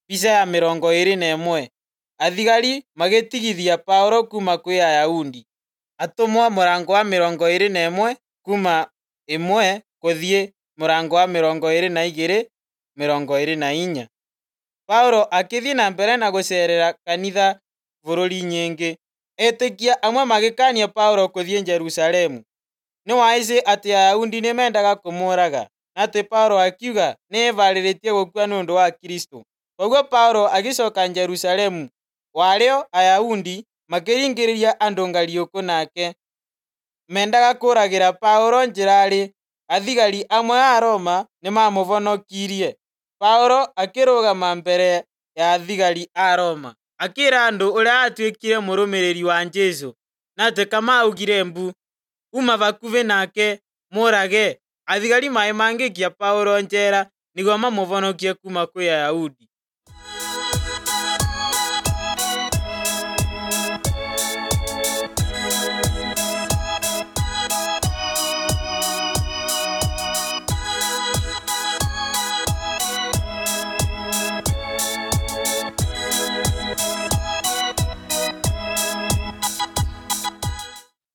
Mbica ya 21. Athigari magĩtigithia Paulo kuma kwĩ Ayahudi. Atũmwo mũrango wa 21 kuma 1 gũthiĩ mũrango wa 22-24. Paulo akĩthiĩ na mbere na gũcerera kanitha bũrũri nyingĩ. Etĩkia amwe magĩkania Paulo gũthiĩ Jerusalemu. Nĩ wahĩcĩ atĩ Ayahudi nĩ mendaga kũmũraga, na atĩ Paulo akiuga nĩ eharĩrĩtie gũkua nĩ ũndũ wa Kristo. Koguo Paulo agĩcoka Jerusalemu. Warĩo Ayahudi makĩringĩrĩria andũ Ngariũkũ nake. Mendaga kũragĩra Paulo njĩra-rĩ, athigari amwe a Roma nĩ mamũhonokirie. Paulo akĩrũgama mbere ya athigari a Roma, akĩra andũ ũrĩa atuĩkire mũrũmĩrĩri wa Jesũ, na atĩ kama augire mbu uma hakuhĩ nake mũrage. Athigari maĩ mangĩikia Paulo njera nĩguo mamũhonokie kuma kwĩ Ayahudi.